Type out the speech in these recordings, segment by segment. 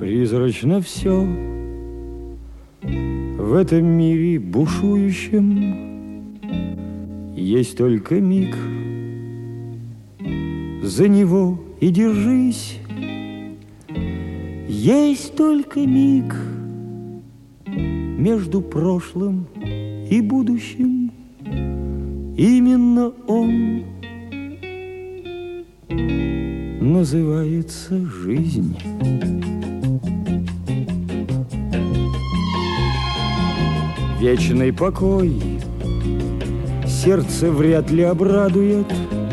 Призрачно все в этом мире бушующем. Есть только миг, за него и держись. Есть только миг между прошлым и будущим. Именно он называется жизнь. Вечный покой сердце вряд ли обрадует.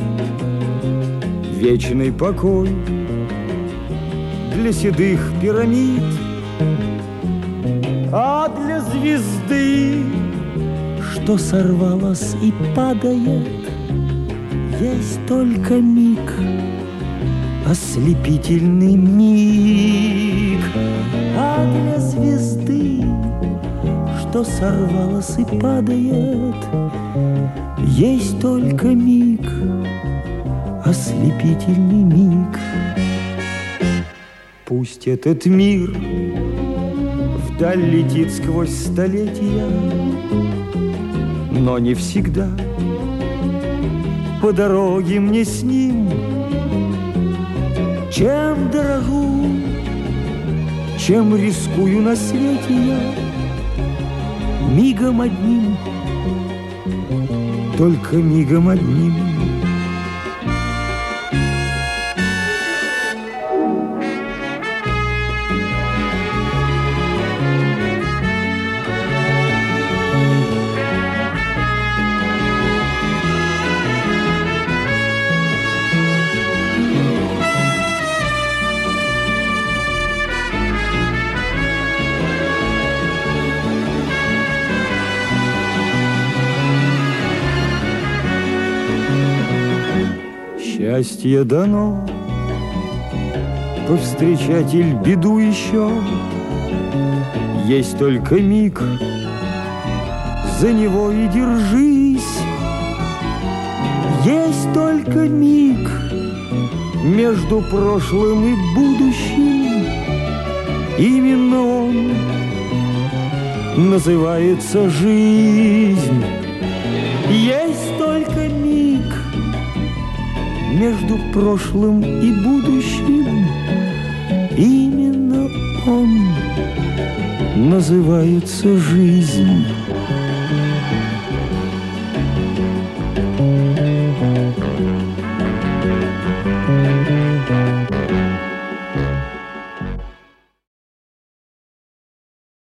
Вечный покой для седых пирамид, а для звезды, что сорвалась и падает, есть только миг, ослепительный миг. А для звезды, что сорвалась и падает, есть только миг, ослепительный миг. Пусть этот мир вдаль летит сквозь столетия, но не всегда по дороге мне с ним. Чем дорогу, чем рискую на свете я, мигом одним, только мигом одним. Счастье дано повстречать иль беду еще. Есть только миг, за него и держись. Есть только миг между прошлым и будущим. Именно он называется жизнь. Есть только миг между прошлым и будущим. Именно он называется жизнь.